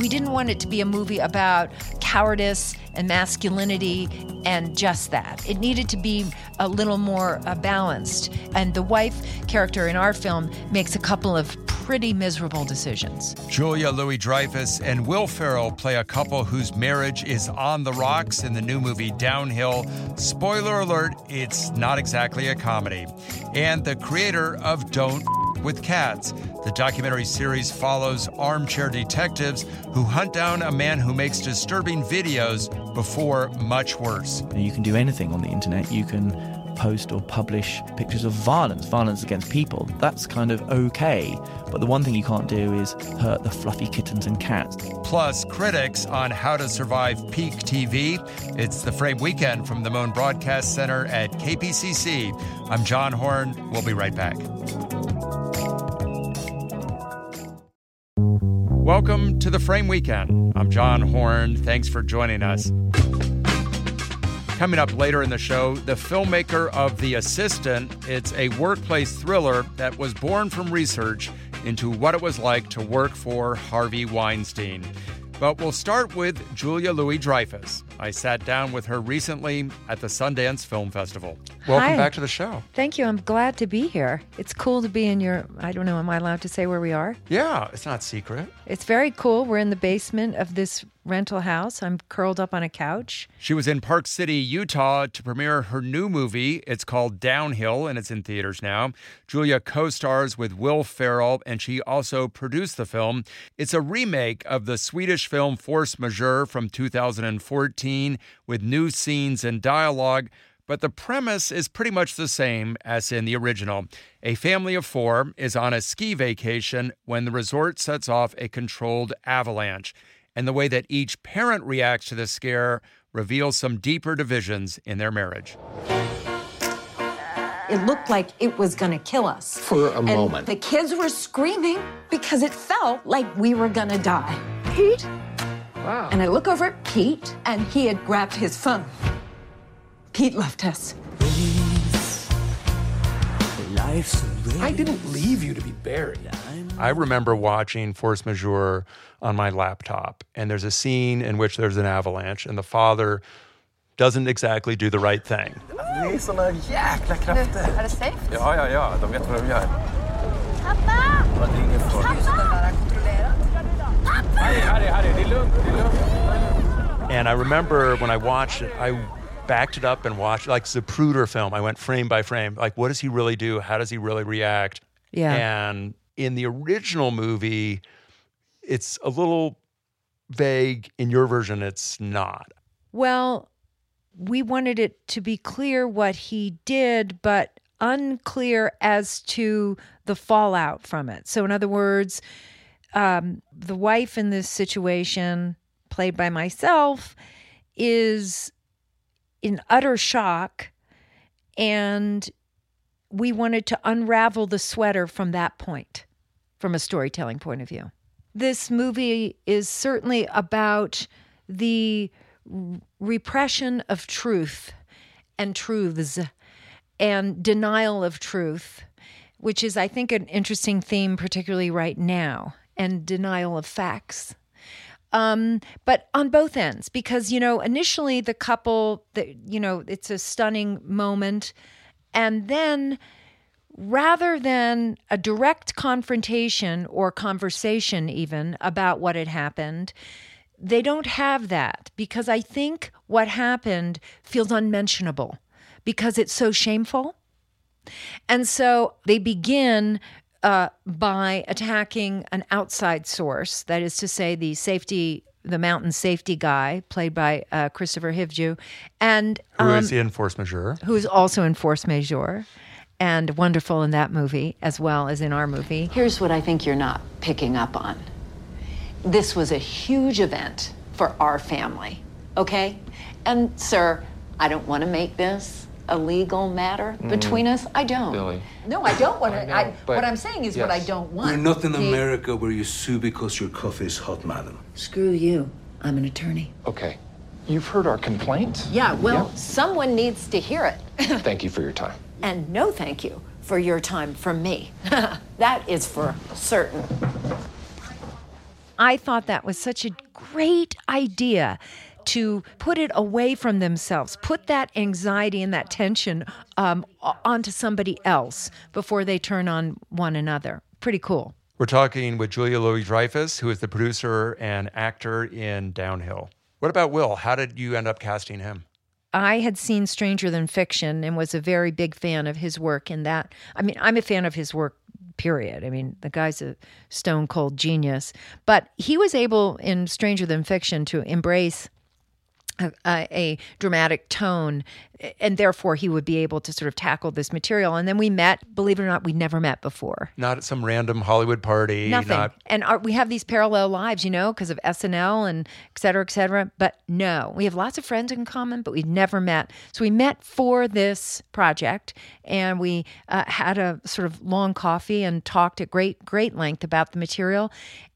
We didn't want it to be a movie about cowardice and masculinity and just that. It needed to be a little more balanced. And the wife character in our film makes a couple of pretty miserable decisions. Julia Louis-Dreyfus and Will Ferrell play a couple whose marriage is on the rocks in the new movie Downhill. Spoiler alert, it's not exactly a comedy. And the creator of Don't with Cats. The documentary series follows armchair detectives who hunt down a man who makes disturbing videos before much worse. You can do anything on the internet. You can post or publish pictures of violence against people. That's kind of okay. But the one thing you can't do is hurt the fluffy kittens and cats. Plus, critics on how to survive peak TV. It's the Frame Weekend from the Moan Broadcast Center at KPCC. I'm John Horn. We'll be right back. Welcome to the Frame Weekend. I'm John Horn. Thanks for joining us. Coming up later in the show, the filmmaker of The Assistant. It's a workplace thriller that was born from research into what it was like to work for Harvey Weinstein. But we'll start with Julia Louis-Dreyfus. I sat down with her recently at the Sundance Film Festival. Welcome back to the show. Thank you. I'm glad to be here. It's cool to be in your, I don't know, am I allowed to say where we are? Yeah, it's not secret. It's very cool. We're in the basement of this rental house. I'm curled up on a couch. She was in Park City, Utah to premiere her new movie. It's called Downhill, and it's in theaters now. Julia co-stars with Will Ferrell, and she also produced the film. It's a remake of the Swedish film Force Majeure from 2014 with new scenes and dialogue. But the premise is pretty much the same as in the original. A family of four is on a ski vacation when the resort sets off a controlled avalanche. And the way that each parent reacts to the scare reveals some deeper divisions in their marriage. It looked like it was going to kill us. For a moment. The kids were screaming because it felt like we were going to die. Pete? Wow. And I look over at Pete, and he had grabbed his phone. Pete left us. I didn't leave you to be buried. I remember watching Force Majeure on my laptop, and there's a scene in which there's an avalanche, and the father doesn't exactly do the right thing. Det är såna jäkla krafter. Är det safe? Ja. De vet vad de gör. Pappa! Det är ingen fara. Harry, det är lugnt. And I remember when I watched it, I backed it up and watched, like Zapruder film. I went frame by frame. Like, what does he really do? How does he really react? Yeah. And in the original movie, it's a little vague. In your version, it's not. Well, we wanted it to be clear what he did, but unclear as to the fallout from it. So in other words, the wife in this situation, played by myself, is in utter shock, and we wanted to unravel the sweater from that point, from a storytelling point of view. This movie is certainly about the repression of truth and truths and denial of truth, which is, I think, an interesting theme, particularly right now, and denial of facts. But on both ends, because, initially the couple, it's a stunning moment. And then rather than a direct confrontation or conversation even about what had happened, they don't have that, because I think what happened feels unmentionable because it's so shameful. And so they begin by attacking an outside source, that is to say the mountain safety guy, played by Christopher Hivju. And Who is in Force Majeure. Who is also in Force Majeure, and wonderful in that movie as well as in our movie. Here's what I think you're not picking up on. This was a huge event for our family, okay? And, sir, I don't want to make this a legal matter between us. I don't. Billy. No, I don't want to. But what I'm saying is what I don't want. We're not in America where you sue because your coffee is hot, madam. Screw you. I'm an attorney. Okay. You've heard our complaint? Yeah, well, someone needs to hear it. Thank you for your time. And no thank you for your time from me. That is for certain. I thought that was such a great idea to put it away from themselves, put that anxiety and that tension onto somebody else before they turn on one another. Pretty cool. We're talking with Julia Louis-Dreyfus, who is the producer and actor in Downhill. What about Will? How did you end up casting him? I had seen Stranger Than Fiction and was a very big fan of his work in that. I mean, I'm a fan of his work, period. I mean, the guy's a stone cold genius. But he was able in Stranger Than Fiction to embrace a dramatic tone, and therefore he would be able to sort of tackle this material. And then we met, believe it or not, we'd never met before. Not at some random Hollywood party. Nothing. And we have these parallel lives, because of SNL and et cetera, but no. We have lots of friends in common, but we've never met. So we met for this project, and we had a sort of long coffee and talked at great length about the material.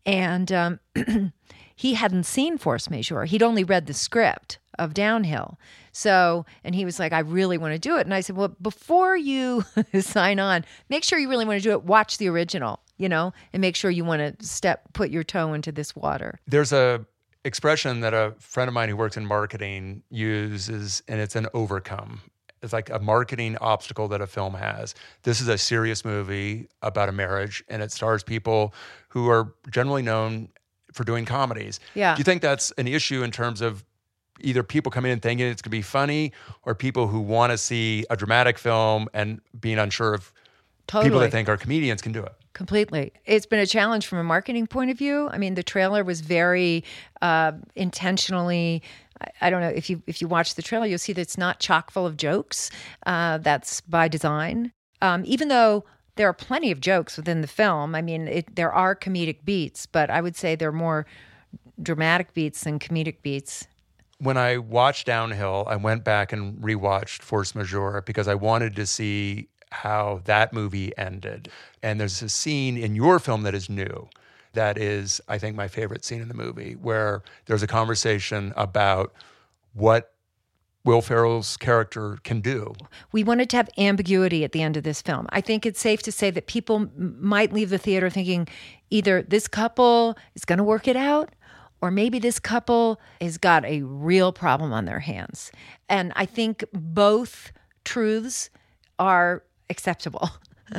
And he hadn't seen Force Majeure. He'd only read the script of Downhill. So, and he was like, I really want to do it. And I said, well, before you sign on, make sure you really want to do it. Watch the original, and make sure you want to put your toe into this water. There's a expression that a friend of mine who works in marketing uses, and it's an overcome. It's like a marketing obstacle that a film has. This is a serious movie about a marriage, and it stars people who are generally known for doing comedies. Yeah. Do you think that's an issue in terms of either people coming in thinking it's going to be funny, or people who want to see a dramatic film and being unsure if people that think are comedians can do it? Completely. It's been a challenge from a marketing point of view. I mean, the trailer was very intentionally, I don't know, if you watch the trailer, you'll see that it's not chock full of jokes. That's by design. Even though there are plenty of jokes within the film. I mean, there are comedic beats, but I would say they're more dramatic beats than comedic beats. When I watched Downhill, I went back and rewatched Force Majeure because I wanted to see how that movie ended. And there's a scene in your film that is new. That is, I think, my favorite scene in the movie, where there's a conversation about what Will Ferrell's character can do. We wanted to have ambiguity at the end of this film. I think it's safe to say that people might leave the theater thinking either this couple is going to work it out, or maybe this couple has got a real problem on their hands. And I think both truths are acceptable.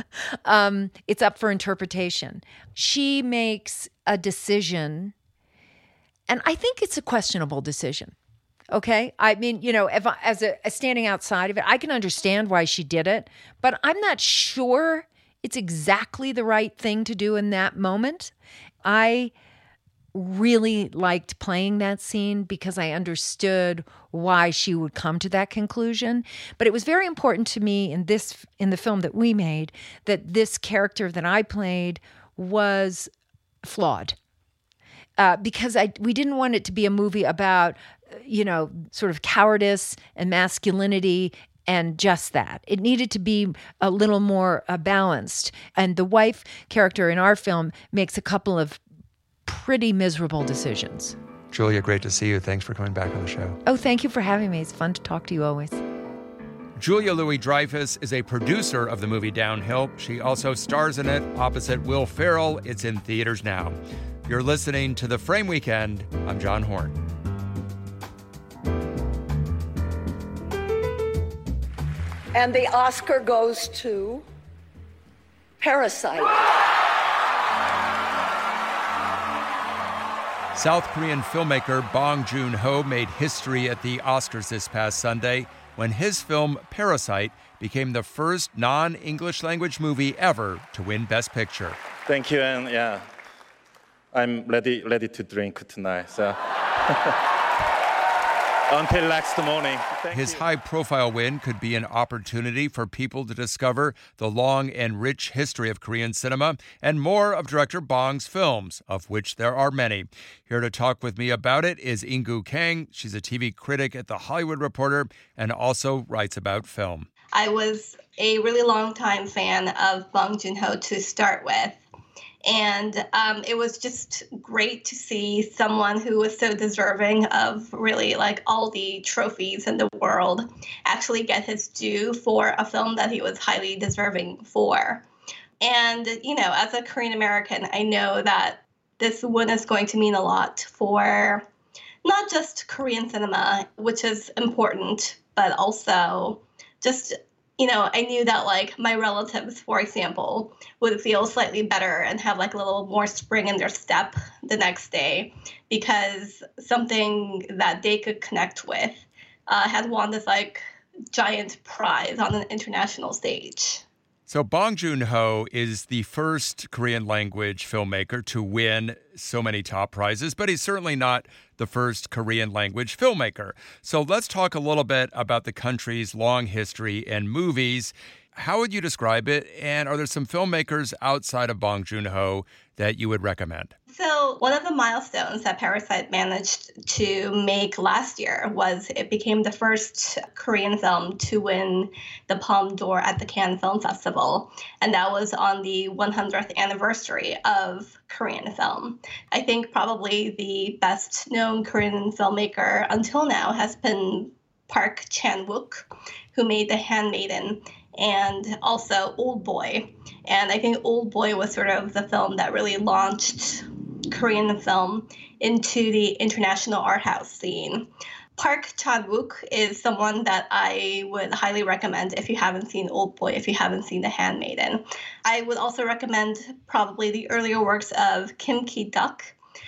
It's up for interpretation. She makes a decision, and I think it's a questionable decision. Okay. I mean, if as a standing outside of it, I can understand why she did it, but I'm not sure it's exactly the right thing to do in that moment. I really liked playing that scene because I understood why she would come to that conclusion. But it was very important to me in the film that we made that this character that I played was flawed. Because we didn't want it to be a movie about, sort of cowardice and masculinity and just that. It needed to be a little more balanced. And the wife character in our film makes a couple of pretty miserable decisions. Julia, great to see you. Thanks for coming back on the show. Oh, thank you for having me. It's fun to talk to you always. Julia Louis-Dreyfus is a producer of the movie Downhill. She also stars in it opposite Will Ferrell. It's in theaters now. You're listening to The Frame Weekend. I'm John Horn. And the Oscar goes to Parasite. South Korean filmmaker Bong Joon-ho made history at the Oscars this past Sunday when his film Parasite became the first non-English language movie ever to win Best Picture. Thank you, and yeah, I'm ready to drink tonight. So until next morning. His high-profile win could be an opportunity for people to discover the long and rich history of Korean cinema and more of director Bong's films, of which there are many. Here to talk with me about it is Ingu Kang. She's a TV critic at The Hollywood Reporter and also writes about film. I was a really long-time fan of Bong Joon-ho to start with. And it was just great to see someone who was so deserving of really like all the trophies in the world actually get his due for a film that he was highly deserving for. And, as a Korean American, I know that this win is going to mean a lot for not just Korean cinema, which is important, but also just, I knew that like my relatives, for example, would feel slightly better and have like a little more spring in their step the next day because something that they could connect with had won this like giant prize on an international stage. So Bong Joon-ho is the first Korean language filmmaker to win so many top prizes, but he's certainly not the first Korean language filmmaker. So let's talk a little bit about the country's long history in movies. How would you describe it? And are there some filmmakers outside of Bong Joon-ho that you would recommend? So one of the milestones that Parasite managed to make last year was it became the first Korean film to win the Palme d'Or at the Cannes Film Festival. And that was on the 100th anniversary of Korean film. I think probably the best known Korean filmmaker until now has been Park Chan-wook, who made The Handmaiden and also Old Boy. And I think Old Boy was sort of the film that really launched Korean film into the international art house scene. Park Chan-wook is someone that I would highly recommend if you haven't seen Old Boy, if you haven't seen The Handmaiden. I would also recommend probably the earlier works of Kim Ki-duk.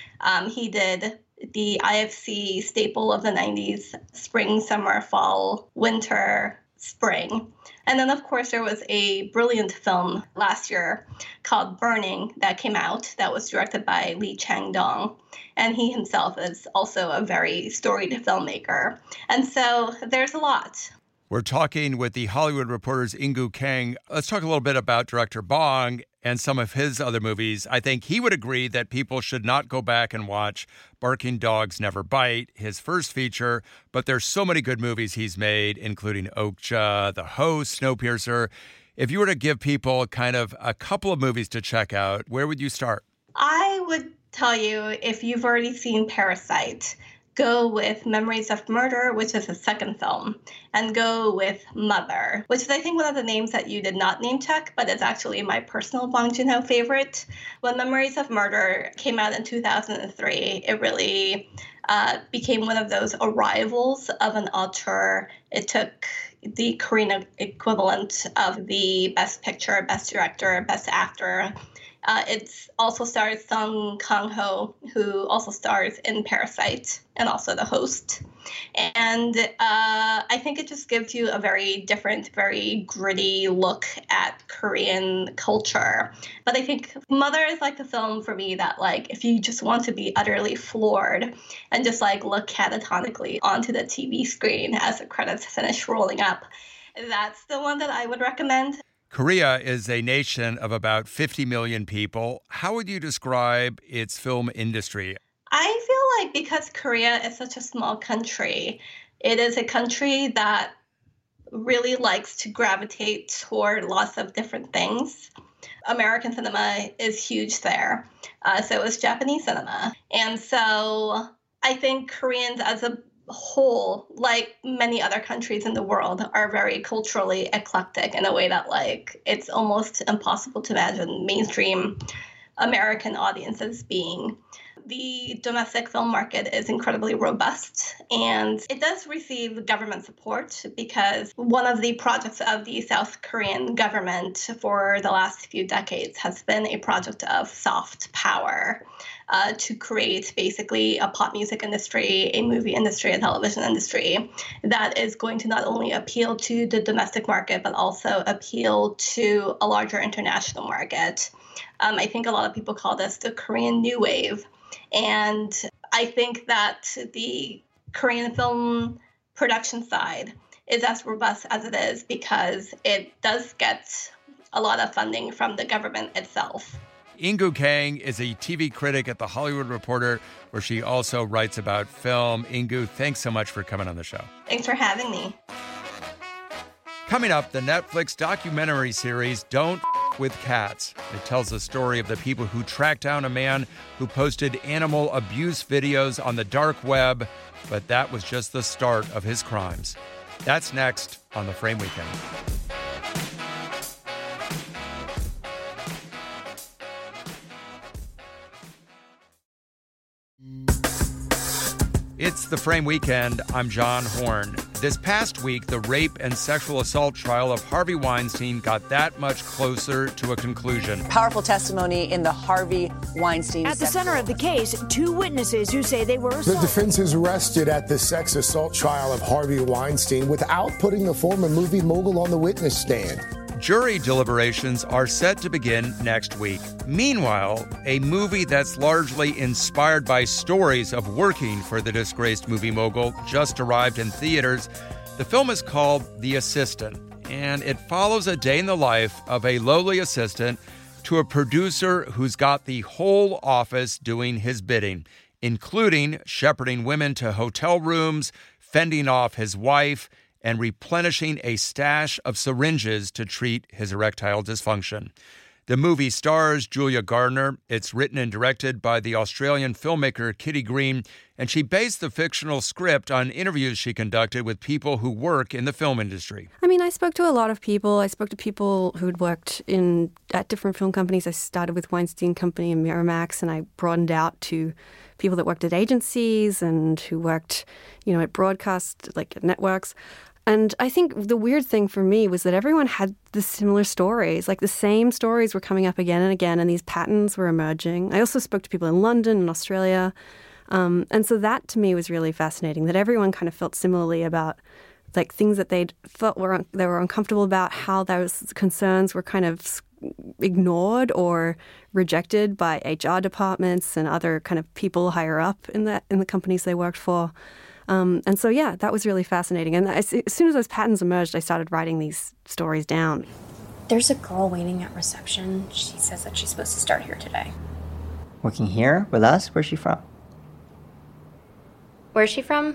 He did the IFC staple of the 90s, spring, summer, fall, winter, spring. And then, of course, there was a brilliant film last year called Burning that came out that was directed by Lee Chang-dong. And he himself is also a very storied filmmaker. And so there's a lot. We're talking with The Hollywood Reporter's In-gu Kang. Let's talk a little bit about director Bong and some of his other movies. I think he would agree that people should not go back and watch Barking Dogs Never Bite, his first feature, but there's so many good movies he's made, including Okja, The Host, Snowpiercer. If you were to give people kind of a couple of movies to check out, where would you start? I would tell you, if you've already seen Parasite, go with Memories of Murder, which is his second film, and go with Mother, which is, I think, one of the names that you did not name check, but it's actually my personal Bong Joon-ho favorite. When Memories of Murder came out in 2003, it really became one of those arrivals of an auteur. It took the Korean equivalent of the Best Picture, Best Director, Best Actor. It also stars Song Kang-ho, who also stars in Parasite and also The Host. And I think it just gives you a very different, very gritty look at Korean culture. But I think Mother is like the film for me that, like, if you just want to be utterly floored and just like look catatonically onto the TV screen as the credits finish rolling up, that's the one that I would recommend. Korea is a nation of about 50 million people. How would you describe its film industry? I feel like because Korea is such a small country, it is a country that really likes to gravitate toward lots of different things. American cinema is huge there. So is Japanese cinema. And so I think Koreans as a whole, like many other countries in the world, are very culturally eclectic in a way that, like, it's almost impossible to imagine mainstream American audiences being. The domestic film market is incredibly robust, and it does receive government support because one of the projects of the South Korean government for the last few decades has been a project of soft power to create basically a pop music industry, a movie industry, a television industry that is going to not only appeal to the domestic market, but also appeal to a larger international market. I think a lot of people call this the Korean New Wave. And I think that the Korean film production side is as robust as it is because it does get a lot of funding from the government itself. In-gu Kang is a TV critic at The Hollywood Reporter, where she also writes about film. In-gu, thanks so much for coming on the show. Thanks for having me. Coming up, the Netflix documentary series Don't F with Cats. It tells the story of the people who tracked down a man who posted animal abuse videos on the dark web, but that was just the start of his crimes. That's next on The Frame Weekend. It's The Frame Weekend. I'm John Horn. This past week, the rape and sexual assault trial of Harvey Weinstein got that much closer to a conclusion. Powerful testimony in the Harvey Weinstein. At the center of the case, two witnesses who say they were assaulted. The defense is arrested at the sex assault trial of Harvey Weinstein without putting the former movie mogul on the witness stand. Jury deliberations are set to begin next week. Meanwhile, a movie that's largely inspired by stories of working for the disgraced movie mogul just arrived in theaters. The film is called The Assistant, and it follows a day in the life of a lowly assistant to a producer who's got the whole office doing his bidding, including shepherding women to hotel rooms, fending off his wife, and replenishing a stash of syringes to treat his erectile dysfunction. The movie stars Julia Gardner. It's written and directed by the Australian filmmaker Kitty Green, and she based the fictional script on interviews she conducted with people who work in the film industry. I mean, I spoke to a lot of people. I spoke to people who'd worked at different film companies. I started with Weinstein Company and Miramax, and I broadened out to people that worked at agencies and who worked, at broadcast, like at networks. And I think the weird thing for me was that everyone had the similar stories, like the same stories were coming up again and again, and these patterns were emerging. I also spoke to people in London and Australia. And so that to me was really fascinating, that everyone kind of felt similarly about like things that they'd felt they were uncomfortable about, how those concerns were kind of ignored or rejected by HR departments and other kind of people higher up in the companies they worked for. And so, yeah, that was really fascinating. And as soon as those patterns emerged, I started writing these stories down. There's a girl waiting at reception. She says that she's supposed to start here today. Working here with us? Where's she from? Where's she from?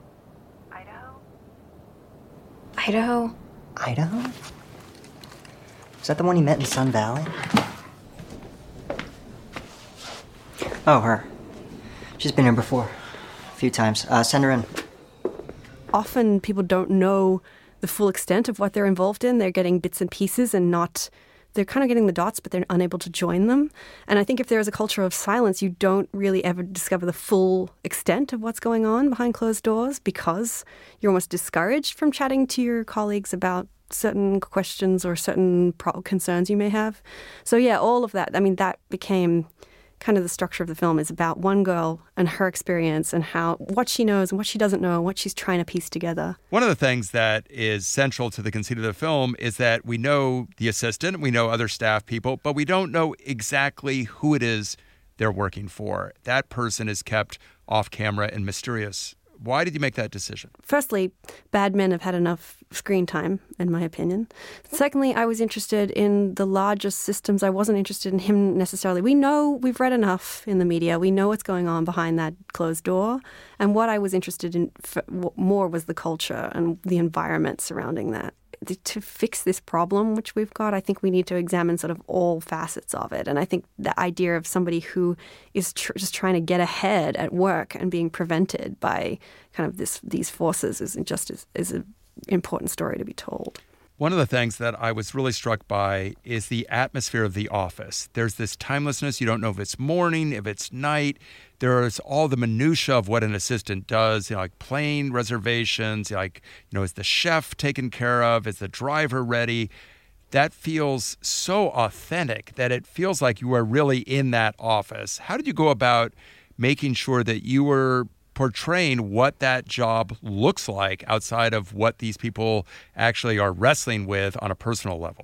Idaho. Idaho? Is that the one you met in Sun Valley? Oh, her. She's been here before. A few times. Send her in. Often people don't know the full extent of what they're involved in. They're getting bits and pieces and they're kind of getting the dots, but they're unable to join them. And I think if there is a culture of silence, you don't really ever discover the full extent of what's going on behind closed doors because you're almost discouraged from chatting to your colleagues about certain questions or certain concerns you may have. So yeah, all of that, I mean, that became kind of the structure of the film is about one girl and her experience and what she knows and what she doesn't know and what she's trying to piece together. One of the things that is central to the conceit of the film is that we know the assistant, we know other staff people, but we don't know exactly who it is they're working for. That person is kept off camera and mysterious. Why did you make that decision? Firstly, bad men have had enough screen time, in my opinion. Secondly, I was interested in the larger systems. I wasn't interested in him necessarily. We've read enough in the media. We know what's going on behind that closed door. And what I was interested in more was the culture and the environment surrounding that. To fix this problem, which we've got, I think we need to examine sort of all facets of it. And I think the idea of somebody who is just trying to get ahead at work and being prevented by kind of these forces is an important story to be told. One of the things that I was really struck by is the atmosphere of the office. There's this timelessness. You don't know if it's morning, if it's night. There's all the minutia of what an assistant does, like plane reservations, is the chef taken care of? Is the driver ready? That feels so authentic that it feels like you are really in that office. How did you go about making sure that you were portraying what that job looks like outside of what these people actually are wrestling with on a personal level?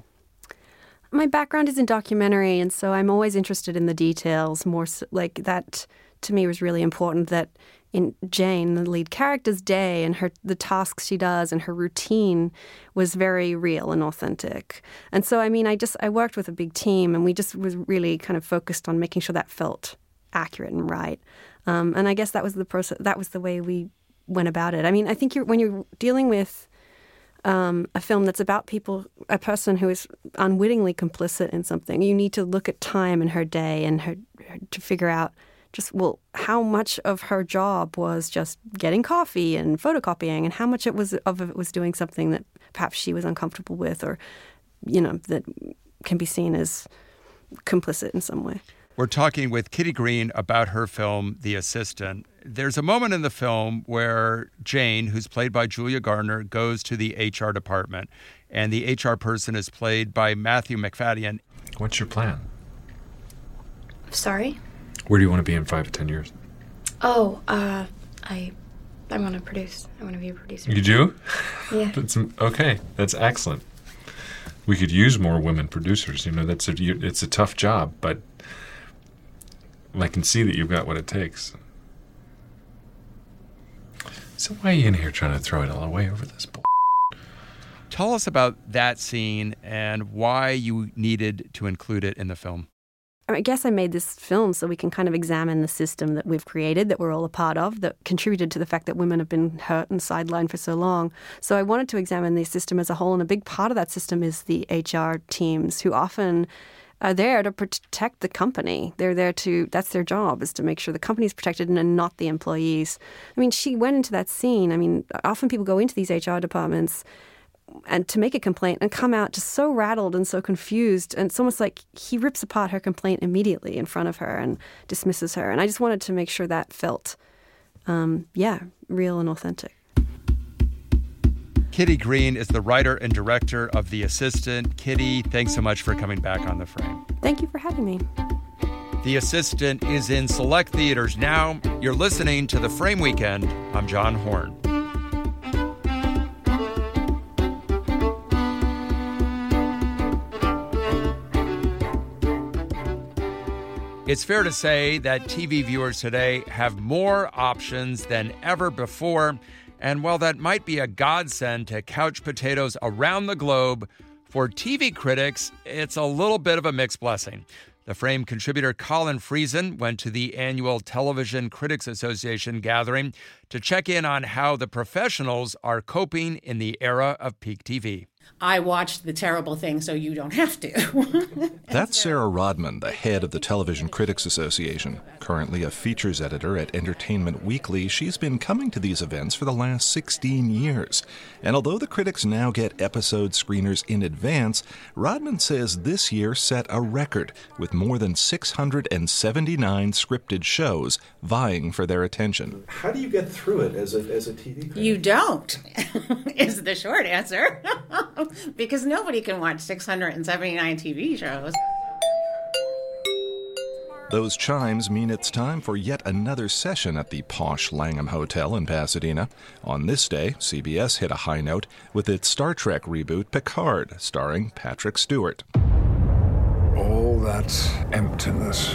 My background is in documentary, and so I'm always interested in the details. More so, like that, to me, was really important. That in Jane, the lead character's day and the tasks she does and her routine was very real and authentic. And so, I mean, I worked with a big team, and we just was really kind of focused on making sure that felt accurate and right. And I guess that was the process. That was the way we went about it. I mean, I think when you're dealing with a film that's about a person who is unwittingly complicit in something, you need to look at time in her day and her to figure out how much of her job was just getting coffee and photocopying, and how much of it was doing something that perhaps she was uncomfortable with, or that can be seen as complicit in some way. We're talking with Kitty Green about her film, The Assistant. There's a moment in the film where Jane, who's played by Julia Gardner, goes to the HR department, and the HR person is played by Matthew Macfadyen. What's your plan? Sorry? Where do you want to be in 5 to 10 years? Oh, I want to produce. I want to be a producer. You do? Yeah. Okay, that's excellent. We could use more women producers. You know, it's a tough job, but I can see that you've got what it takes. So why are you in here trying to throw it all away over this bull? Tell us about that scene and why you needed to include it in the film. I guess I made this film so we can kind of examine the system that we've created, that we're all a part of, that contributed to the fact that women have been hurt and sidelined for so long. So I wanted to examine the system as a whole, and a big part of that system is the HR teams, who often are there to protect the company. They're there that's their job, is to make sure the company's protected and not the employees. I mean, she went into that scene. I mean, often people go into these HR departments and to make a complaint and come out just so rattled and so confused. And it's almost like he rips apart her complaint immediately in front of her and dismisses her. And I just wanted to make sure that felt, real and authentic. Kitty Green is the writer and director of The Assistant. Kitty, thanks so much for coming back on The Frame. Thank you for having me. The Assistant is in select theaters now. You're listening to The Frame Weekend. I'm John Horn. It's fair to say that TV viewers today have more options than ever before. And while that might be a godsend to couch potatoes around the globe, for TV critics, it's a little bit of a mixed blessing. The Frame contributor Colin Friesen went to the annual Television Critics Association gathering to check in on how the professionals are coping in the era of peak TV. I watched the terrible thing so you don't have to. That's Sarah Rodman, the head of the Television Critics Association. Currently a features editor at Entertainment Weekly, she's been coming to these events for the last 16 years. And although the critics now get episode screeners in advance, Rodman says this year set a record with more than 679 scripted shows vying for their attention. How do you get through it as a TV critic? You don't, is the short answer. Because nobody can watch 679 TV shows. Those chimes mean it's time for yet another session at the posh Langham Hotel in Pasadena. On this day, CBS hit a high note with its Star Trek reboot Picard, starring Patrick Stewart. All that emptiness.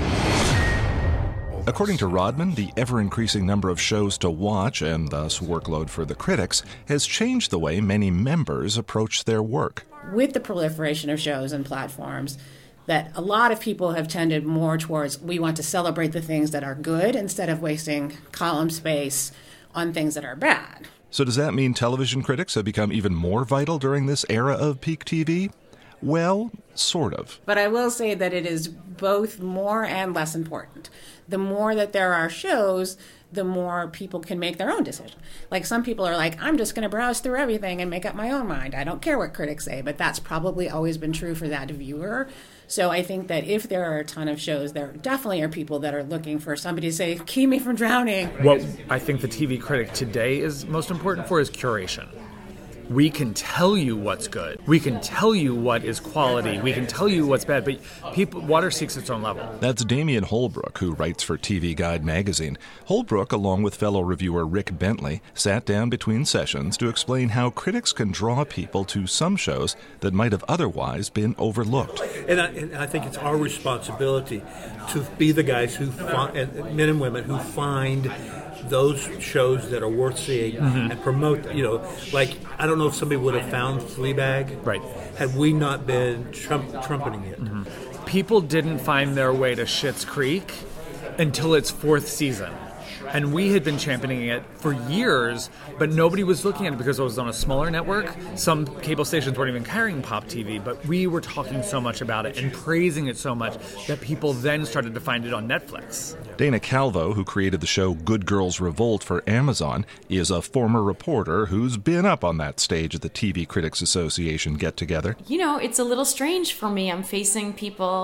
According to Rodman, the ever-increasing number of shows to watch, and thus workload for the critics, has changed the way many members approach their work. With the proliferation of shows and platforms, that a lot of people have tended more towards, we want to celebrate the things that are good instead of wasting column space on things that are bad. So does that mean television critics have become even more vital during this era of peak TV? Well, sort of. But I will say that it is both more and less important. The more that there are shows, the more people can make their own decision. Like some people are like, I'm just going to browse through everything and make up my own mind. I don't care what critics say, but that's probably always been true for that viewer. So I think that if there are a ton of shows, there definitely are people that are looking for somebody to say, keep me from drowning. What I think the TV critic today is most important for is curation. We can tell you what's good. We can tell you what is quality. We can tell you what's bad. But water seeks its own level. That's Damian Holbrook, who writes for TV Guide magazine. Holbrook, along with fellow reviewer Rick Bentley, sat down between sessions to explain how critics can draw people to some shows that might have otherwise been overlooked. And I think it's our responsibility to be the guys who find, men and women who find those shows that are worth seeing and promote, like, I don't know if somebody would have found Fleabag had we not been trumpeting it. Mm-hmm. People didn't find their way to Schitt's Creek until its fourth season. And we had been championing it for years, but nobody was looking at it because it was on a smaller network. Some cable stations weren't even carrying Pop TV, but we were talking so much about it and praising it so much that people then started to find it on Netflix. Dana Calvo, who created the show Good Girls Revolt for Amazon, is a former reporter who's been up on that stage at the TV Critics Association get-together. It's a little strange for me. I'm facing people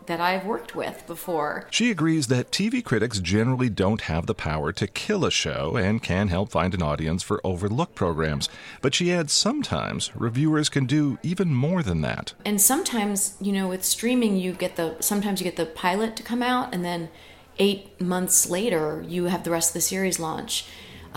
that I've worked with before. She agrees that TV critics generally don't have the power to kill a show and can help find an audience for overlooked programs. But she adds sometimes reviewers can do even more than that. And sometimes, with streaming, sometimes you get the pilot to come out, and then 8 months later, you have the rest of the series launch.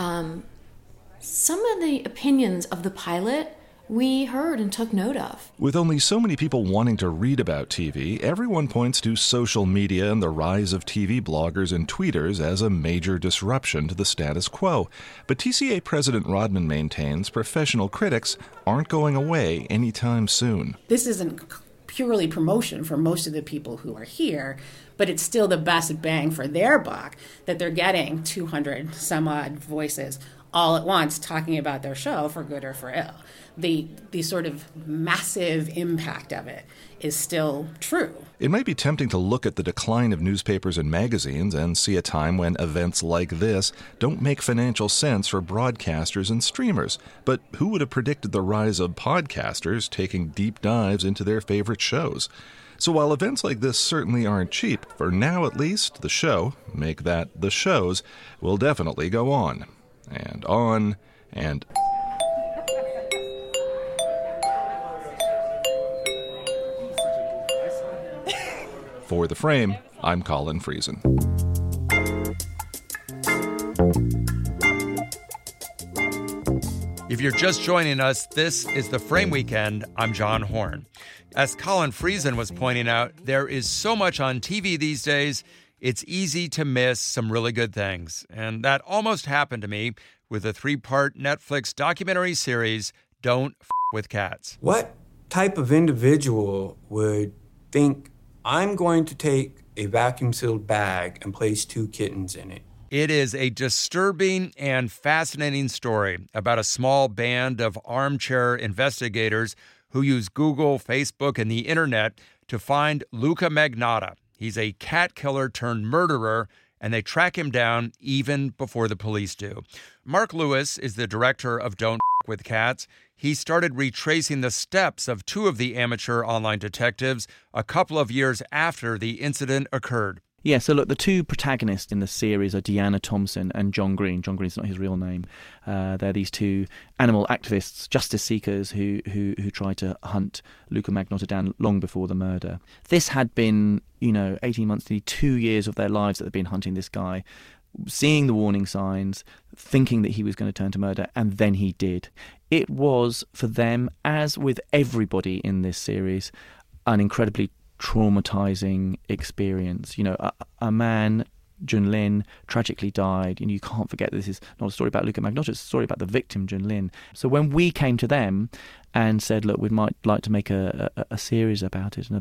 Some of the opinions of the pilot we heard and took note of. With only so many people wanting to read about TV, everyone points to social media and the rise of TV bloggers and tweeters as a major disruption to the status quo. But TCA President Rodman maintains professional critics aren't going away anytime soon. This isn't purely promotion for most of the people who are here, but it's still the best bang for their buck that they're getting 200 some odd voices all at once talking about their show, for good or for ill. The sort of massive impact of it is still true. It might be tempting to look at the decline of newspapers and magazines and see a time when events like this don't make financial sense for broadcasters and streamers. But who would have predicted the rise of podcasters taking deep dives into their favorite shows? So while events like this certainly aren't cheap, for now at least, the show, make that the shows, will definitely go on. And on, and... For The Frame, I'm Colin Friesen. If you're just joining us, this is The Frame Weekend. I'm John Horn. As Colin Friesen was pointing out, there is so much on TV these days, it's easy to miss some really good things. And that almost happened to me with the 3-part Netflix documentary series, Don't F with Cats. What type of individual would think, I'm going to take a vacuum-sealed bag and place 2 kittens in it? It is a disturbing and fascinating story about a small band of armchair investigators who use Google, Facebook, and the internet to find Luca Magnotta. He's a cat killer turned murderer, and they track him down even before the police do. Mark Lewis is the director of Don't F with Cats. He started retracing the steps of 2 of the amateur online detectives a couple of years after the incident occurred. Yeah, so look, the 2 protagonists in the series are Deanna Thompson and John Green. John Green's not his real name. They're these 2 animal activists, justice seekers who tried to hunt Luca Magnotta down long before the murder. This had been, 18 months to 2 years of their lives that they'd been hunting this guy, seeing the warning signs, thinking that he was going to turn to murder, and then he did. It was, for them, as with everybody in this series, an incredibly traumatizing experience. A man, Junlin, tragically died. You can't forget this is not a story about Luca Magnotta, it's a story about the victim, Junlin. So when we came to them and said, look, we might like to make a series about it and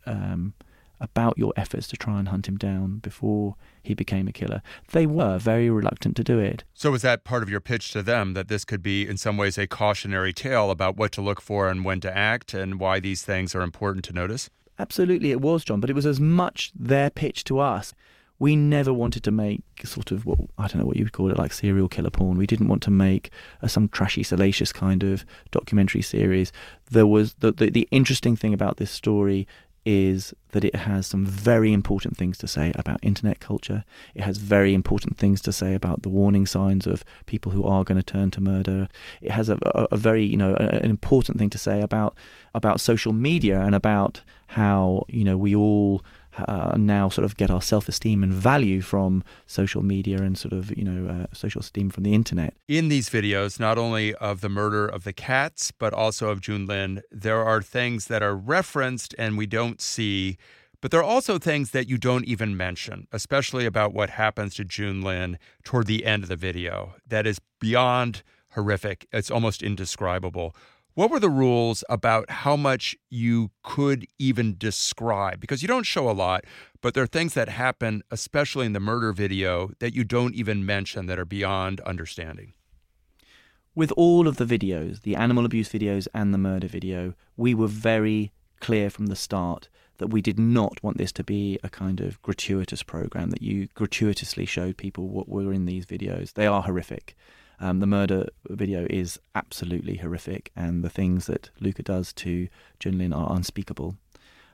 about your efforts to try and hunt him down before he became a killer, they were very reluctant to do it. So was that part of your pitch to them, that this could be in some ways a cautionary tale about what to look for and when to act and why these things are important to notice? Absolutely it was, John, but it was as much their pitch to us. We never wanted to make sort of, I don't know what you would call it, like serial killer porn. We didn't want to make some trashy, salacious kind of documentary series. There was the interesting thing about this story is that it has some very important things to say about internet culture. It has very important things to say about the warning signs of people who are going to turn to murder. It has a very, an important thing to say about social media and about how, we all now sort of get our self-esteem and value from social media and sort of, social esteem from the internet. In these videos, not only of the murder of the cats, but also of Junlin, there are things that are referenced and we don't see, but there are also things that you don't even mention, especially about what happens to Junlin toward the end of the video. That is beyond horrific. It's almost indescribable. What were the rules about how much you could even describe? Because you don't show a lot, but there are things that happen, especially in the murder video, that you don't even mention that are beyond understanding. With all of the videos, the animal abuse videos and the murder video, we were very clear from the start that we did not want this to be a kind of gratuitous program, that you gratuitously showed people what were in these videos. They are horrific. The murder video is absolutely horrific, and the things that Luca does to Junlin are unspeakable.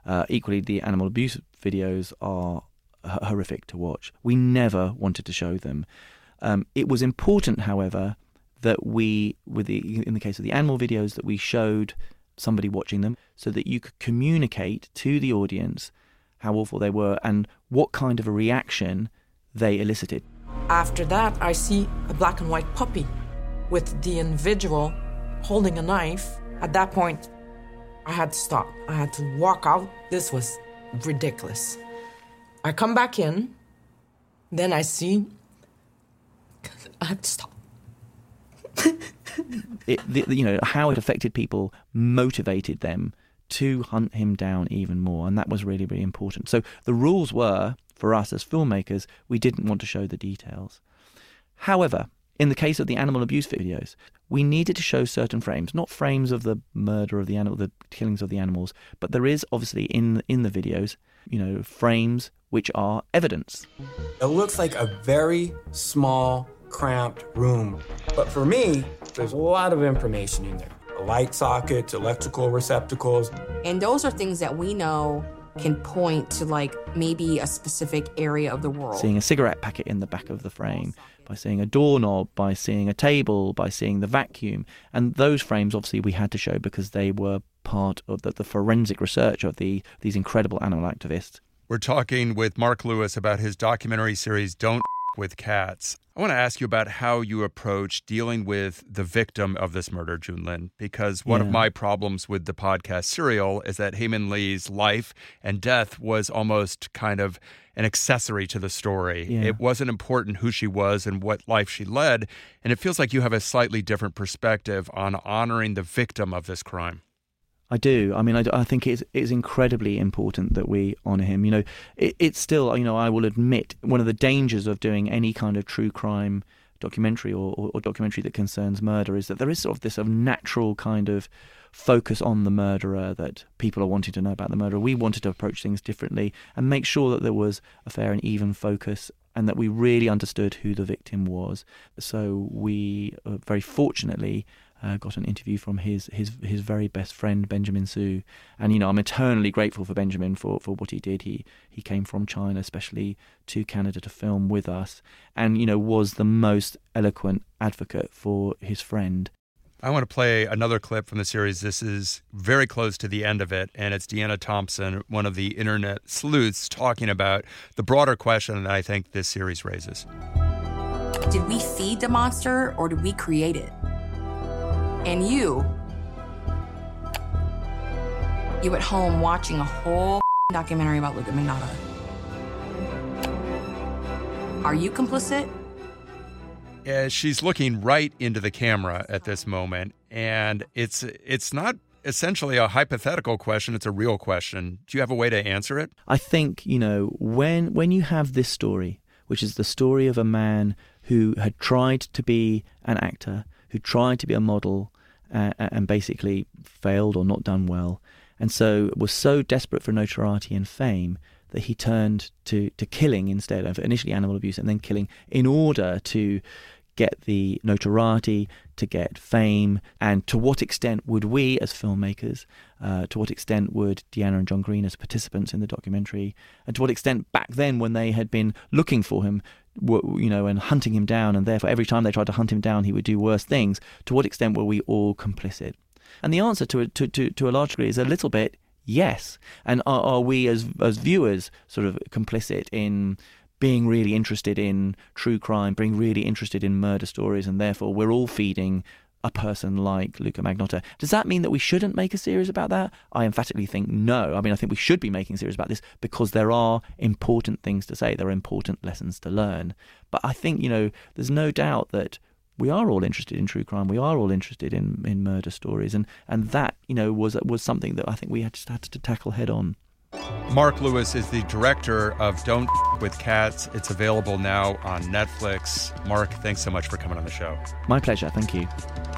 Equally, the animal abuse videos are horrific to watch. We never wanted to show them. It was important, however, that in the case of the animal videos, that we showed somebody watching them so that you could communicate to the audience how awful they were and what kind of a reaction they elicited. After that, I see a black and white puppy with the individual holding a knife. At that point, I had to stop. I had to walk out. This was ridiculous. I come back in, then I see, I have to stop. How it affected people motivated them to hunt him down even more, and that was really, really important. So the rules were, for us as filmmakers, we didn't want to show the details. However, in the case of the animal abuse videos, we needed to show certain frames, not frames of the murder of the animal, the killings of the animals, but there is obviously in the videos, frames which are evidence. It looks like a very small, cramped room. But for me, there's a lot of information in there. Light sockets, electrical receptacles. And those are things that we know can point to maybe a specific area of the world. Seeing a cigarette packet in the back of the frame, by seeing a doorknob, by seeing a table, by seeing the vacuum. And those frames, obviously, we had to show because they were part of the forensic research of these incredible animal activists. We're talking with Mark Lewis about his documentary series, Don't with Cats. I want to ask you about how you approach dealing with the victim of this murder, Junlin, because one of my problems with the podcast Serial is that Hae Min Lee's life and death was almost kind of an accessory to the story. Yeah. It wasn't important who she was and what life she led, and it feels like you have a slightly different perspective on honoring the victim of this crime. I do. I mean, I think it's incredibly important that we honour him. It's still, I will admit, one of the dangers of doing any kind of true crime documentary or documentary that concerns murder is that there is sort of this natural kind of focus on the murderer, that people are wanting to know about the murderer. We wanted to approach things differently and make sure that there was a fair and even focus and that we really understood who the victim was. So we very fortunately got an interview from his very best friend, Benjamin Su. And, I'm eternally grateful for Benjamin for what he did. He came from China, especially to Canada to film with us and, was the most eloquent advocate for his friend. I want to play another clip from the series. This is very close to the end of it, and it's Deanna Thompson, one of the internet sleuths, talking about the broader question that I think this series raises. Did we feed the monster or did we create it? And you at home watching a whole documentary about Luka Magnotta. Are you complicit? She's looking right into the camera at this moment, and it's not essentially a hypothetical question, it's a real question. Do you have a way to answer it? I think, when you have this story, which is the story of a man who had tried to be an actor, who tried to be a model and basically failed or not done well, and so was so desperate for notoriety and fame that he turned to killing instead of initially animal abuse and then killing in order to get the notoriety, to get fame. And to what extent would we as filmmakers, to what extent would Deanna and John Green as participants in the documentary, and to what extent back then when they had been looking for him, and hunting him down, and therefore every time they tried to hunt him down he would do worse things, to what extent were we all complicit? And the answer to a large degree is a little bit yes. And are we as viewers sort of complicit in being really interested in true crime, being really interested in murder stories, and therefore we're all feeding a person like Luka Magnotta? Does that mean that we shouldn't make a series about that? I emphatically think no. I mean, I think we should be making a series about this because there are important things to say. There are important lessons to learn. But I think, there's no doubt that we are all interested in true crime. We are all interested in murder stories. And that, was something that I think we had to tackle head on. Mark Lewis is the director of Don't with Cats. It's available now on Netflix. Mark, thanks so much for coming on the show. My pleasure. Thank you.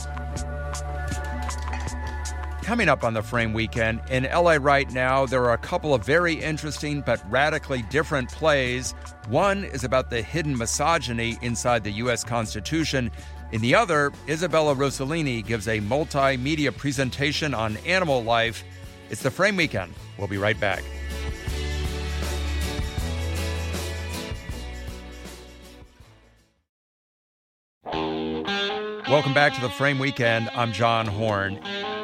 Coming up on the Frame Weekend, in LA right now, there are a couple of very interesting but radically different plays. One is about the hidden misogyny inside the U.S. Constitution. In the other, Isabella Rossellini gives a multimedia presentation on animal life It's the Frame Weekend. We'll be right back. Welcome back to the Frame Weekend. I'm John Horn.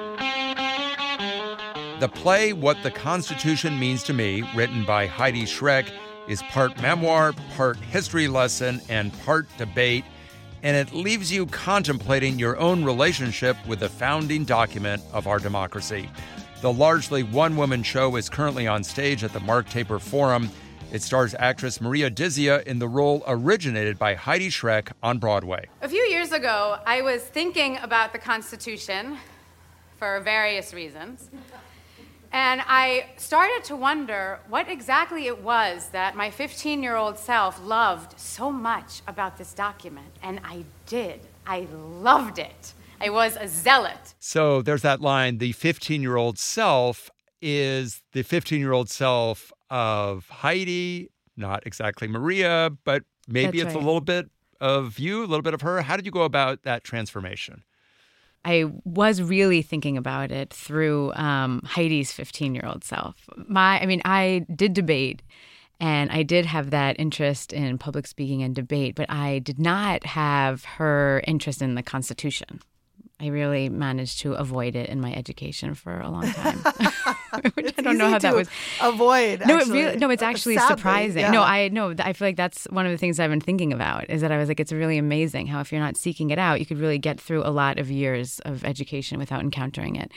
The play What the Constitution Means to Me, written by Heidi Schreck, is part memoir, part history lesson, and part debate, and it leaves you contemplating your own relationship with the founding document of our democracy. The largely one-woman show is currently on stage at the Mark Taper Forum. It stars actress Maria Dizzia in the role originated by Heidi Schreck on Broadway. A few years ago, I was thinking about the Constitution for various reasons. And I started to wonder what exactly it was that my 15-year-old self loved so much about this document. And I did. I loved it. I was a zealot. So there's that line, the 15-year-old self is the 15-year-old self of Heidi, not exactly Maria, but maybe That's it's right. a little bit of you, a little bit of her. How did you go about that transformation? I was really thinking about it through Heidi's 15-year-old self. I did debate, and I did have that interest in public speaking and debate, but I did not have her interest in the Constitution. I really managed to avoid it in my education for a long time. Which I don't know how that was. Avoid. No, actually. It's actually Sadly, surprising. yeah. No, I feel like that's one of the things I've been thinking about is that I was like, it's really amazing how if you're not seeking it out, you could really get through a lot of years of education without encountering it.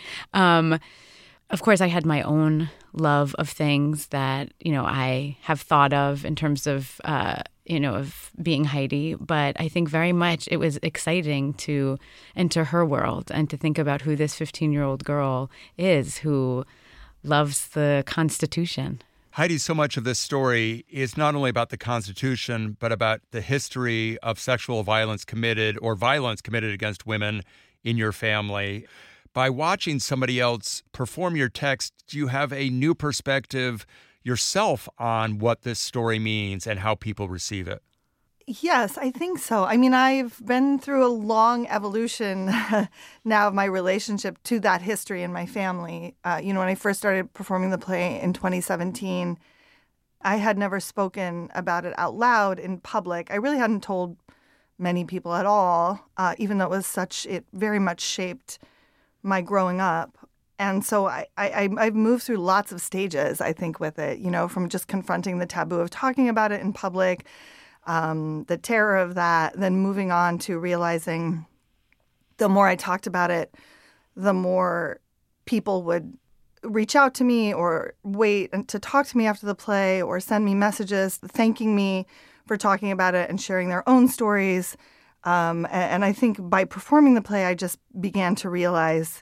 Of course, I had my own love of things that, I have thought of in terms of, of being Heidi. But I think very much it was exciting to enter her world and to think about who this 15-year-old girl is who loves the Constitution. Heidi, so much of this story is not only about the Constitution, but about the history of sexual violence committed or violence committed against women in your family. By watching somebody else perform your text, do you have a new perspective yourself on what this story means and how people receive it? Yes, I think so. I mean, I've been through a long evolution now of my relationship to that history in my family. When I first started performing the play in 2017, I had never spoken about it out loud in public. I really hadn't told many people at all, even though it very much shaped my growing up. And so I've moved through lots of stages, I think, with it, from just confronting the taboo of talking about it in public, the terror of that, then moving on to realizing the more I talked about it, the more people would reach out to me or wait to talk to me after the play or send me messages thanking me for talking about it and sharing their own stories. And I think by performing the play, I just began to realize,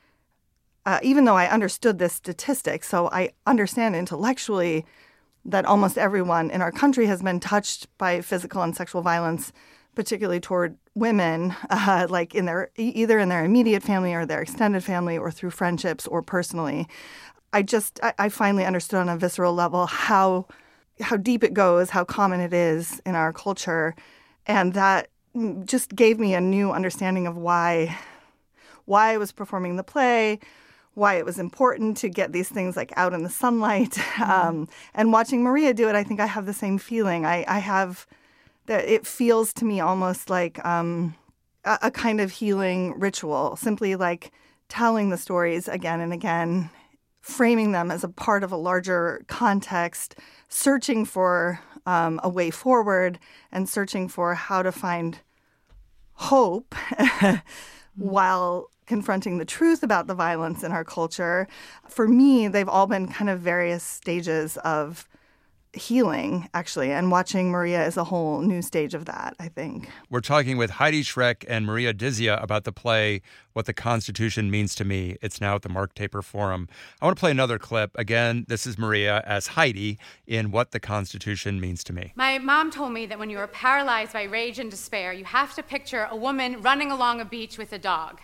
even though I understood this statistic, so I understand intellectually that almost everyone in our country has been touched by physical and sexual violence, particularly toward women, like either in their immediate family or their extended family or through friendships or personally. I finally understood on a visceral level how deep it goes, how common it is in our culture, and that just gave me a new understanding of why I was performing the play, why it was important to get these things like out in the sunlight. And watching Maria do it, I think I have the same feeling. I have that it feels to me almost like a kind of healing ritual, simply like telling the stories again and again, framing them as a part of a larger context, searching for a way forward and searching for how to find hope while confronting the truth about the violence in our culture. For me, they've all been kind of various stages of healing, actually, and watching Maria is a whole new stage of that, I think. We're talking with Heidi Schreck and Maria Dizzia about the play What the Constitution Means to Me. It's now at the Mark Taper Forum. I want to play another clip. Again, this is Maria as Heidi in What the Constitution Means to Me. My mom told me that when you are paralyzed by rage and despair, you have to picture a woman running along a beach with a dog.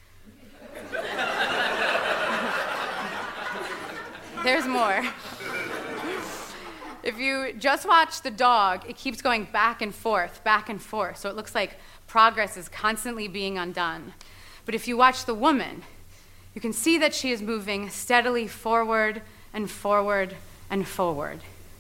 There's more. If you just watch the dog, it keeps going back and forth, so it looks like progress is constantly being undone. But if you watch the woman, You can see that she is moving steadily forward and forward and forward.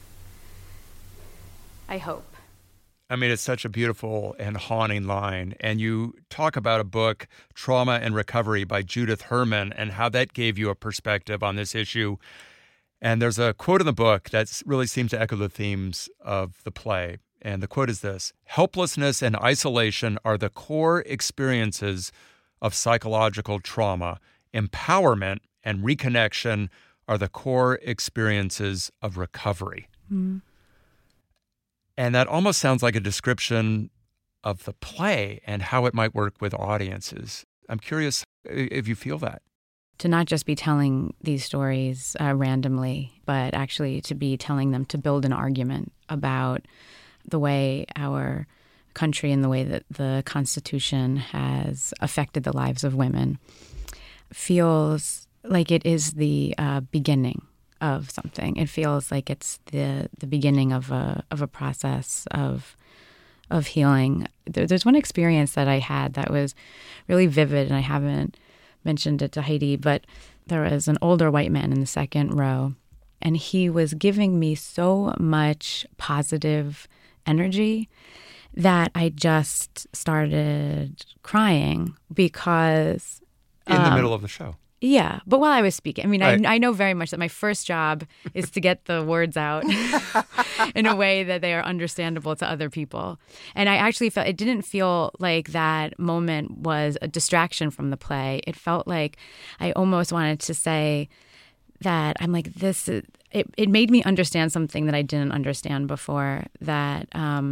I hope. I mean, it's such a beautiful and haunting line. And you talk about a book, Trauma and Recovery by Judith Herman, and how that gave you a perspective on this issue. And there's a quote in the book that really seems to echo the themes of the play. And the quote is this: "Helplessness and isolation are the core experiences of psychological trauma. Empowerment and reconnection are the core experiences of recovery." Mm-hmm. And that almost sounds like a description of the play and how it might work with audiences. I'm curious if you feel that. To not just be telling these stories randomly, but actually to be telling them to build an argument about the way our country and the way that the Constitution has affected the lives of women feels like it is the beginning of something. It feels like it's the beginning of a process of healing. There's one experience that I had that was really vivid, and I haven't mentioned it to Heidi, but there was an older white man in the second row, and he was giving me so much positive energy that I just started crying because... In the middle of the show. Yeah, but while I was speaking, I mean, right. I know very much that my first job is to get the words out in a way that they are understandable to other people. And I actually felt, it didn't feel like that moment was a distraction from the play. It felt like I almost wanted to say that I'm like, this is, it made me understand something that I didn't understand before, that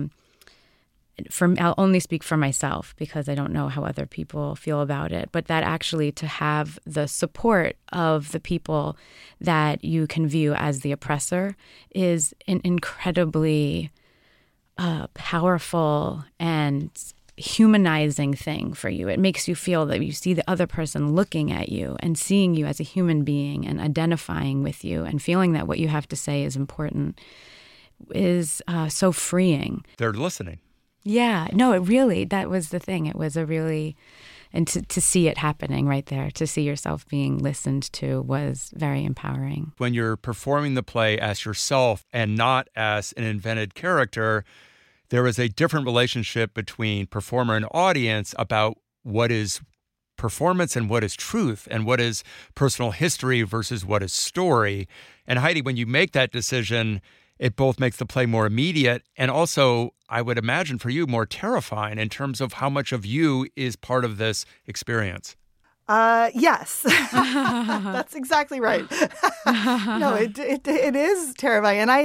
I'll only speak for myself because I don't know how other people feel about it, but that actually to have the support of the people that you can view as the oppressor is an incredibly powerful and humanizing thing for you. It makes you feel that you see the other person looking at you and seeing you as a human being and identifying with you and feeling that what you have to say is important is so freeing. They're listening. Yeah, no, that was the thing. It was a really, and to see it happening right there, to see yourself being listened to was very empowering. When you're performing the play as yourself and not as an invented character, there is a different relationship between performer and audience about what is performance and what is truth and what is personal history versus what is story. And Heidi, when you make that decision, it both makes the play more immediate and also, I would imagine for you, more terrifying in terms of how much of you is part of this experience. Yes, that's exactly right. No, it is terrifying. And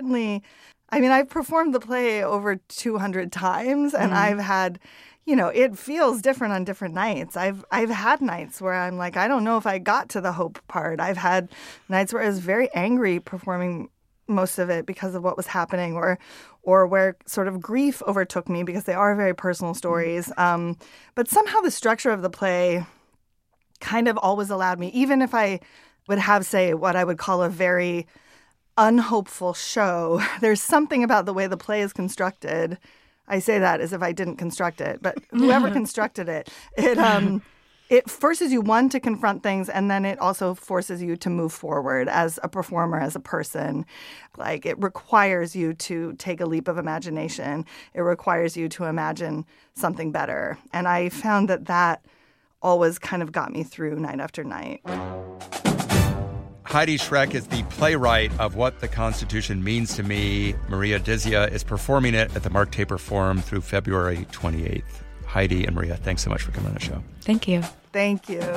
I've performed the play over 200 times and I've had, it feels different on different nights. I've had nights where I'm like, I don't know if I got to the hope part. I've had nights where I was very angry performing most of it because of what was happening or where sort of grief overtook me because they are very personal stories. But somehow the structure of the play kind of always allowed me, even if I would have, say, what I would call a very unhopeful show, there's something about the way the play is constructed. I say that as if I didn't construct it, but whoever constructed it, it forces you, one, to confront things, and then it also forces you to move forward as a performer, as a person. Like, it requires you to take a leap of imagination. It requires you to imagine something better. And I found that always kind of got me through night after night. Heidi Schreck is the playwright of What the Constitution Means to Me. Maria Dizzia is performing it at the Mark Taper Forum through February 28th. Heidi and Maria, thanks so much for coming on the show. Thank you. Thank you.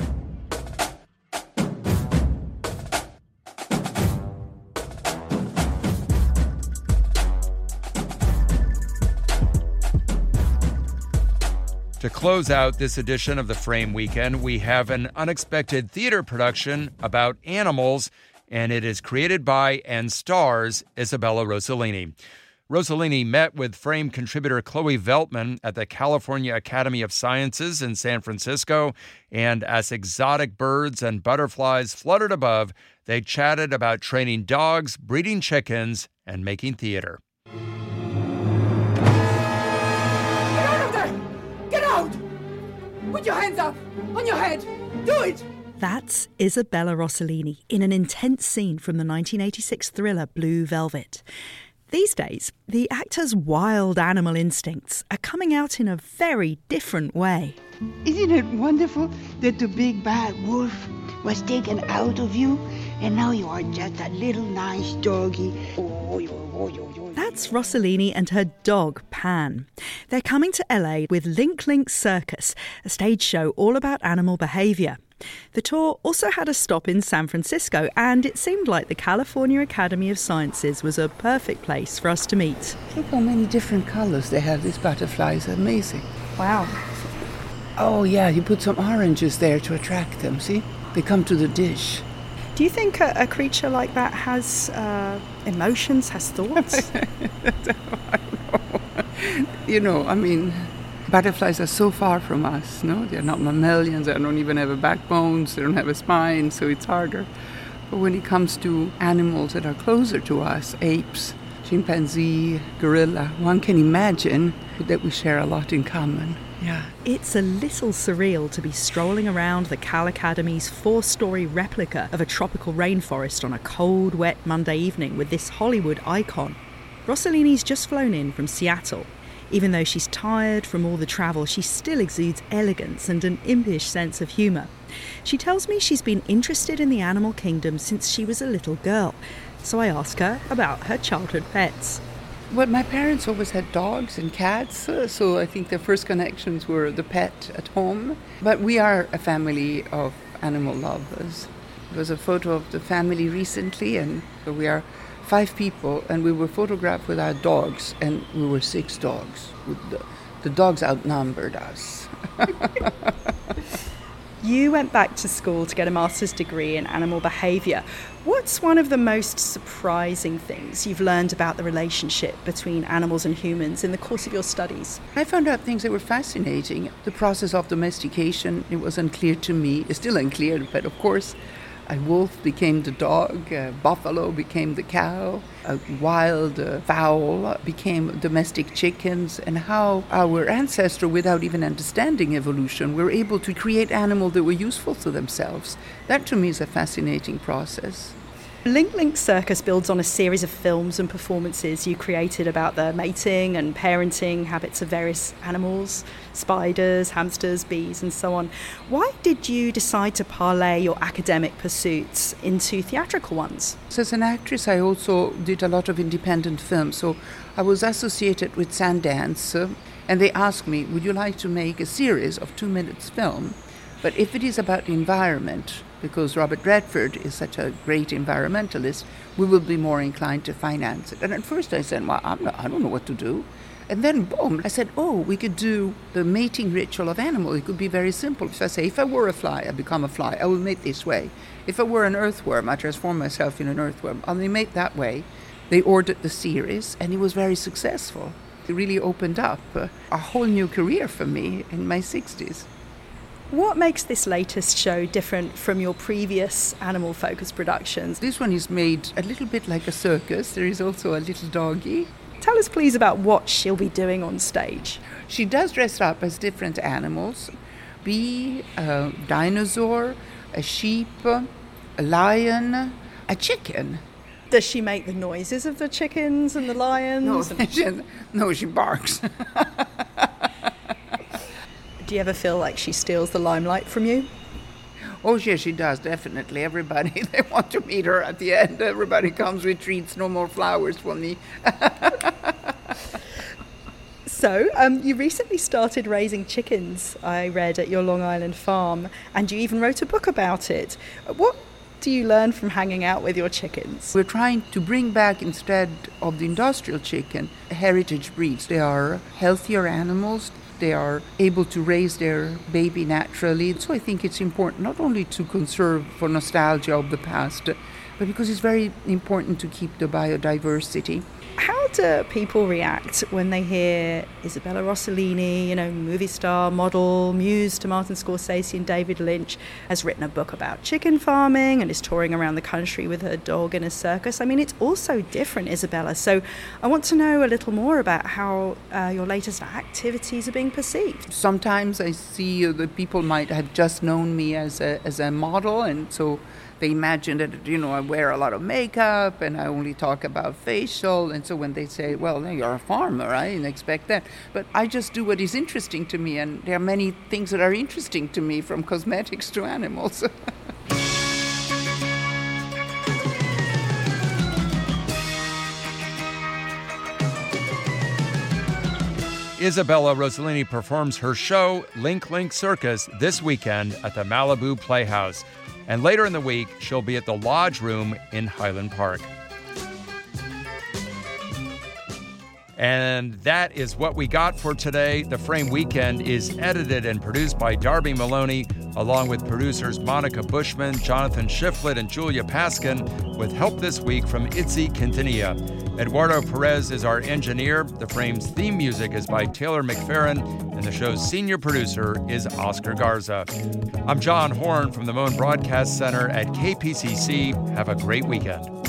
To close out this edition of the Frame Weekend, we have an unexpected theater production about animals, and it is created by and stars Isabella Rossellini. Rossellini met with Frame contributor Chloe Veltman at the California Academy of Sciences in San Francisco, and as exotic birds and butterflies fluttered above, they chatted about training dogs, breeding chickens, and making theater. Get out! Put your hands up! On your head! Do it! That's Isabella Rossellini in an intense scene from the 1986 thriller Blue Velvet. These days, the actor's wild animal instincts are coming out in a very different way. Isn't it wonderful that the big bad wolf was taken out of you and now you are just a little nice doggy? That's Rossellini and her dog, Pan. They're coming to LA with Link Link Circus, a stage show all about animal behaviour. The tour also had a stop in San Francisco, and it seemed like the California Academy of Sciences was a perfect place for us to meet. Look how many different colors they have, these butterflies. Amazing. Wow. Oh, yeah, you put some oranges there to attract them, see? They come to the dish. Do you think a creature like that has emotions, has thoughts? I mean, butterflies are so far from us, no? They're not mammalians, they don't even have a backbone, they don't have a spine, so it's harder. But when it comes to animals that are closer to us, apes, chimpanzee, gorilla, one can imagine that we share a lot in common. Yeah. It's a little surreal to be strolling around the Cal Academy's 4-story replica of a tropical rainforest on a cold, wet Monday evening with this Hollywood icon. Rossellini's just flown in from Seattle. Even though she's tired from all the travel, she still exudes elegance and an impish sense of humour. She tells me she's been interested in the animal kingdom since she was a little girl. So I ask her about her childhood pets. Well, my parents always had dogs and cats, so I think their first connections were the pet at home. But we are a family of animal lovers. There was a photo of the family recently, and we are 5 people, and we were photographed with our dogs, and we were 6 dogs. The dogs outnumbered us. You went back to school to get a master's degree in animal behaviour. What's one of the most surprising things you've learned about the relationship between animals and humans in the course of your studies? I found out things that were fascinating. The process of domestication, it was unclear to me. It's still unclear, but of course, a wolf became the dog, a buffalo became the cow, a wild fowl became domestic chickens, and how our ancestors, without even understanding evolution, were able to create animals that were useful to themselves. That to me is a fascinating process. Link Link Circus builds on a series of films and performances you created about the mating and parenting habits of various animals, spiders, hamsters, bees, and so on. Why did you decide to parlay your academic pursuits into theatrical ones? So as an actress, I also did a lot of independent films. So I was associated with Sundance, and they asked me, would you like to make a series of 2 minutes film? But if it is about the environment, because Robert Redford is such a great environmentalist, we will be more inclined to finance it. And at first I said, well, I don't know what to do. And then, boom, I said, we could do the mating ritual of animals. It could be very simple. If I say, if I were a fly, I become a fly. I will mate this way. If I were an earthworm, I transform myself in an earthworm. I'll mate that way. They ordered the series, and it was very successful. It really opened up a whole new career for me in my 60s. What makes this latest show different from your previous animal-focused productions? This one is made a little bit like a circus. There is also a little doggy. Tell us, please, about what she'll be doing on stage. She does dress up as different animals. Bee, a dinosaur, a sheep, a lion, a chicken. Does she make the noises of the chickens and the lions? No, she barks. Do you ever feel like she steals the limelight from you? Oh, yes, she does, definitely. Everybody, they want to meet her at the end. Everybody comes with treats, no more flowers for me. So, you recently started raising chickens, I read, at your Long Island farm, and you even wrote a book about it. What do you learn from hanging out with your chickens? We're trying to bring back, instead of the industrial chicken, heritage breeds. They are healthier animals. They are able to raise their baby naturally. So I think it's important not only to conserve for nostalgia of the past, but because it's very important to keep the biodiversity. How do people react when they hear Isabella Rossellini, movie star, model, muse to Martin Scorsese and David Lynch, has written a book about chicken farming and is touring around the country with her dog in a circus? I mean, it's all so different, Isabella. So I want to know a little more about how your latest activities are being perceived. Sometimes I see that people might have just known me as a model, and so they imagine that, I wear a lot of makeup and I only talk about facial. And so when they say, well, you're a farmer, I didn't expect that. But I just do what is interesting to me. And there are many things that are interesting to me, from cosmetics to animals. Isabella Rossellini performs her show, Link Link Circus, this weekend at the Malibu Playhouse. And later in the week, she'll be at the Lodge Room in Highland Park. And that is what we got for today. The Frame Weekend is edited and produced by Darby Maloney, along with producers Monica Bushman, Jonathan Shiflett, and Julia Paskin, with help this week from Itzi Quintanilla. Eduardo Perez is our engineer. The Frame's theme music is by Taylor McFerrin, and the show's senior producer is Oscar Garza. I'm John Horn from the Moen Broadcast Center at KPCC. Have a great weekend.